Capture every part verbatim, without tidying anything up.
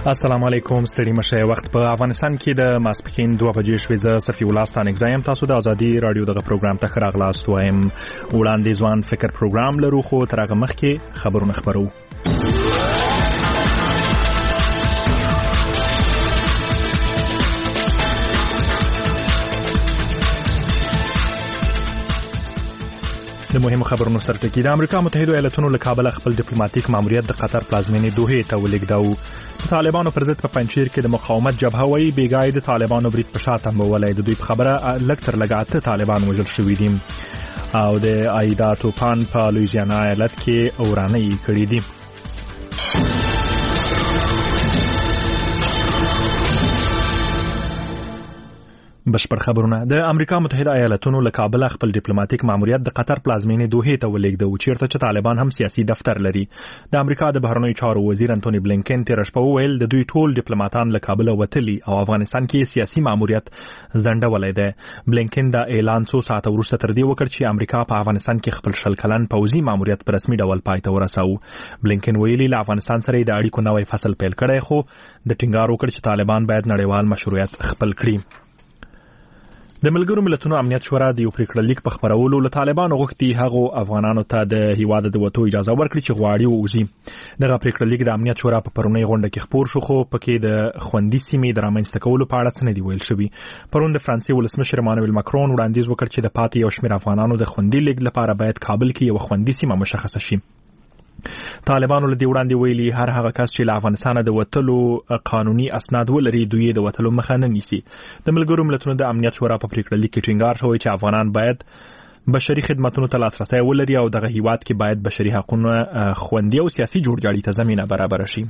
السلام علیکم، ستړي مشه. وخت په افغانستان کې د ماسپښین دوه بجې شوې. زه صفي الله ستانکزی یم. تاسو د ازادي رادیو دغه پروګرام ته ښه راغلاست وایم. وړاندې ځوان فکر پروګرام لرو، خو تر هغه مخکې خبرونه خبرو. د مهمو خبرونو سرټکی. د امریکا متحده ایالاتونو له کابل خپل ډیپلوماټیک ماموریت د قطر پلازمینې دوحې ته ولېږداو. طالبانو پر ضد په پنجشیر کې د مقاومت جبهه وایي بیګای د طالبانو برید په شا تنبولی. د دوی په خبره لږ تر لږه اته طالبان وژل شوي دي او د عایدا توپان په لویزیانا ایالت کې اورانۍ کړي دي. بشپړ خبرونه. د امریکا متحده ایالاتونو له کابل خپل ډیپلوماټیک ماموریت د قطر پلازمینې دوحې ته ولېږداو، چیرته چې طالبان هم سیاسي دفتر لري. د امریکا د بهرنیو چارو وزیر انټونی بلینکن تېره شپه وویل د دوی ټول ډیپلوماټان له کابله وتلي او افغانستان کې سیاسي ماموریت ځنډولی دی. بلینکن دا اعلان څو ساعته وروسته تر دې وکړ چې امریکا په افغانستان کې خپل شل کلن پوځي ماموریت په رسمي ډول پای ته ورساوه. بلینکن ویلي له افغانستان سره د اړیکو نوی فصل پیل کړی، خو د ټینګار وکړ چې طالبان باید نړیوال مشروعیت خپل کړي. د ملګرو ملتونو امنیت شورا د یو پریکړه لیک په خبرولو له طالبانو غوښتي هغو افغانانو ته د هیواد د وتو اجازه ورکړي چې غواړي ووځي. دغه پریکړه لیک د امنیت شورا په پرونۍ غونډه کې خپور شو، خو پکې د خوندي سیمې د رامنځته کولو په اړه څه نه دي ویل شوي. پرون د فرانسې ولسمشر امانویل ماکرون وړاندیز وکړ چې د پاتې یو شمېر افغانانو د خوندي لیک لپاره باید کابل کې یو خوندي سیمه مشخصه شي. طالبانو له دې وړاندې ویلي هر هغه کس چې له افغانستانه د وتلو قانوني اسناد ولري دوی د وتلو مخه نه نیسي. د ملګرو ملتونو د امنیت شورا په پریکړه لیک کې ټینګار شوی چې افغانان باید بشري خدماتونو ته لاسرسی ولري او دغه هیواد کې باید بشري حقوقونه خوندي او سیاسي جوړجاړي ته زمینه برابر شي.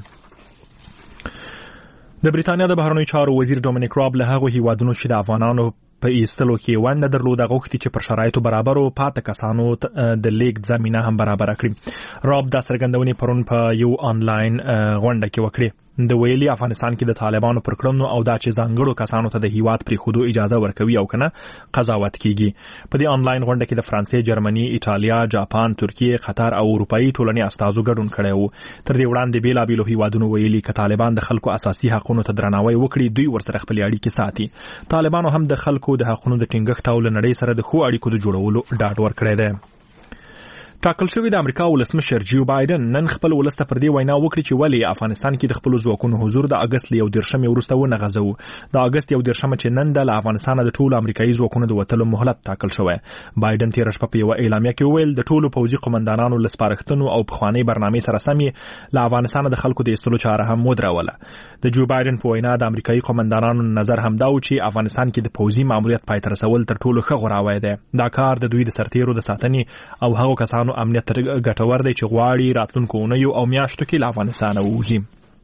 د بریتانیا د بهرنیو چارو وزیر ډومینیک راب له هغو هیوادونو چې د افغانانو په ایستلو کې ونډه درلوده غوښتي چې پر شرایطو برابر او پاته کسانو د لیږد زمینه هم برابر کړي. راب دا څرګندونې پرون په یو آنلاین غونډه کې وکړې. د ویلي افغانستان کې د طالبانو پر کړنو او دا چې ځانګړو کسانو ته د هیواد پرېښودو اجازه ورکوي او کنه قضاوت کیږي. په دې آنلاین غونډه کې د فرانسې، جرمني، ایټالیا، جاپان، ترکیه، قطر او اروپایي ټولنې استازو ګډون کړی و. تر دې وړاندې بیلابیلو هیوادونو ویلي که طالبان د خلکو اساسي حقوقو ته درناوی وکړي دوی ورسره خپل اړیکې ساتي. طالبانو هم د خلکو د حقوقو د ټینګښت او نړۍ سره د ښو اړیکو د جوړولو ډاډ ورکړی دی. ټاکل شوی د امریکا ولسمشر جیو بایدن نن خپل ولس ته پر دې وینا وکړي چې ولې افغانستان کې د خپل ځواکونو حضور د اگست له یو دېرشمې وروسته ونغځو. د اگست یو دېرشمه چې نن د افغانستان د ټولو امریکایي ځواکونو د وتلو مهلت ټاکل شوی. بایدن تېره شپه په یوه اعلامیه کې وویل د ټولو پوځي قومندانانو له سپارښتنو او پخوانۍ برنامې سره سم یې له افغانستان د خلکو د ایستلو چاره هم ودروله. د جو بایدن په وینا د امریکایي قومندانانو نظر همدا و چې افغانستان کې د پوځي ماموریت پای ته رسول تر ټولو ښه غوراوی دی. دا کار د دوی د سرتیرو د ساتنې او هغو کسانو امنیت ګټور دی چې غواړي راتلونکو اونیو او میاشتو کې له افغانستانه ووځي.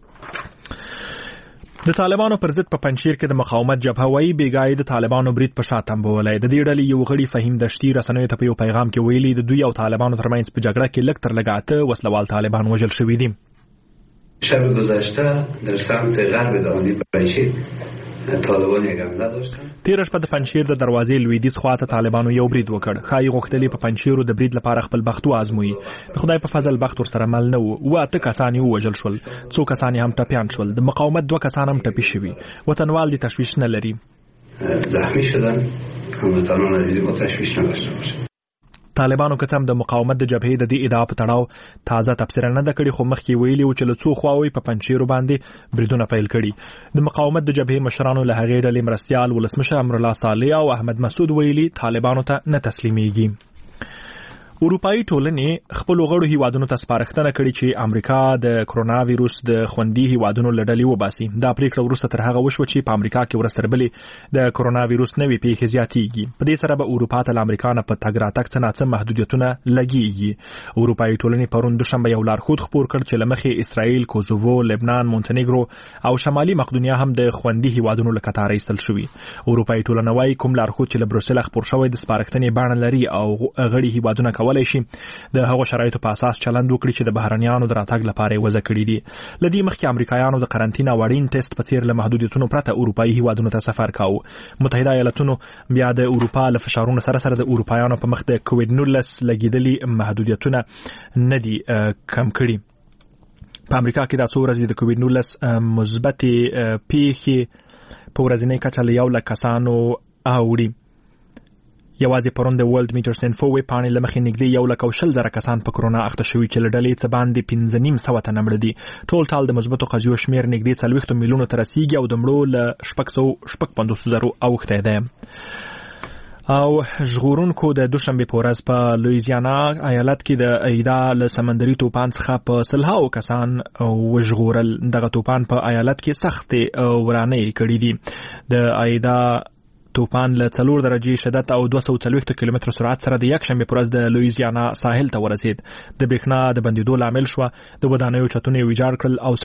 د طالبانو پر ضد په پنجشیر کې د مقاومت جبهه وایي بیګای د طالبانو برید په شا تنبولی. د دې ډلې یو غړي فهیم دشتي رسنیو ته په یو پیغام کې ویلي د دوی او طالبانو ترمنځ په جګړه کې لږ تر لږه اته وسلوال طالبان وژل شوي دي. شب گذشته در سمت غرب دامنی پنجشیر طالبان یک حمله داشتن. تېره شپه د پنجشیر د دروازې لویدیځ خواته طالبانو یو برید وکړ. ښایي غوښتلې په پنجشیرو د برید لپاره خپل بخت وازموي. د خدای په فضل بخت ورسره مل نه و. اوه اته کسان یې ووژل شول، څو کسان یې هم ټپیان شول. د مقاومت دوه کسان هم ټپي شوي. وطنوال دې تشویش نه لري. زخمی شدن، هموطنان عزیزی با تشویش نداشته باشه. طالبانو که څه د مقاومت د جبهې د دې ادعا په تړاو تازه تبصره نه ده کړې، خو مخکې ویلي و چې له څو خواوې په پنجشیرو باندې بریدونه پیل کړي. د مقاومت د جبهې مشرانو له هغې ډلې مرستیال ولسمشر امرالله صالح او احمد مسعود ویلي طالبانو ته نه تسلیمیږي. اروپایي ټولنې خپل غړو هیوادونو ته سپارښتنه کړې چې امریکا د کرونا وایروس د خوندي هیوادونو له ډلې وباسي. دا پریکړه وروسته تر هغه وشوه چې په امریکا کې ورځ تر بلې د کرونا وایروس نوې پیښې زیاتېږي. په دې سره به اروپا ته له امریکا نه په تګ راتګ څه ناڅه محدودیتونه لګېږي. اروپایي ټولنې پرون دوشنبه یو لارښود خپور کړ چې له مخې اسرائیل، کوزوو، لبنان، مونټنیګرو او شمالي مقدونیا هم د خوندي هیوادونو له کتاره ایستل شوي. اروپایي ټولنه وایي کوم لارښود چې له بروسل خپور شوی د سپارښتنې بڼه لري او غړي هیوادونه کولای شي د هغو شرایطو په اساس چلند وکړي چې د بهرنیانو د راتګ لپاره یې وضع کړي دي. له دې مخکې امریکایانو د قرنطین او اړین ټیسټ په څیر له محدودیتونو پرته اروپایي هیوادونو ته سفر کاوه. متحده ایالاتونو بیا د اروپا له فشارونو سره سره د اروپایانو په مخ د کووډ نولس لګیدلي محدودیتونه نه دي کم کړي. په امریکا کې د څو ورځې د کووډ نولس مثبتې پیښې په ورځنۍ کچه له یو لک کسانو اوړي. یوازې پرون د ورلد میټرز انفو ویب پاڼې له مخې نږدې یو لک او شل زره کسان په کرونا اخته شوي چې له ډلې څخه باندې پنځه نیم سوه تنه مړه دي. ټول ټال د مثبتو قضیو شمېر نږدې څلوېښتو میلیونو ته رسیږي او د مړو له شپږ سوه شپږ پنځوس زرو اوښتی دی. او ژغورونکو د دوشنبه په ورځ په لویزیانا ایالت کې د ایدا له سمندري توپان څخه په سلهاو کسان وژغورل. دغه توپان په ایالت کې سختې ورانې کړې دي. د ایدا توپان له څلور درجې شدت او دوه سوه څلوېښت کیلومتر سرعت سره د یکشنبه په ورځ د لویزیانا ساحل ته ورسید. د برېښنا د بندېدو لامل شو. د ودانیو چتونه ویجاړ کړل او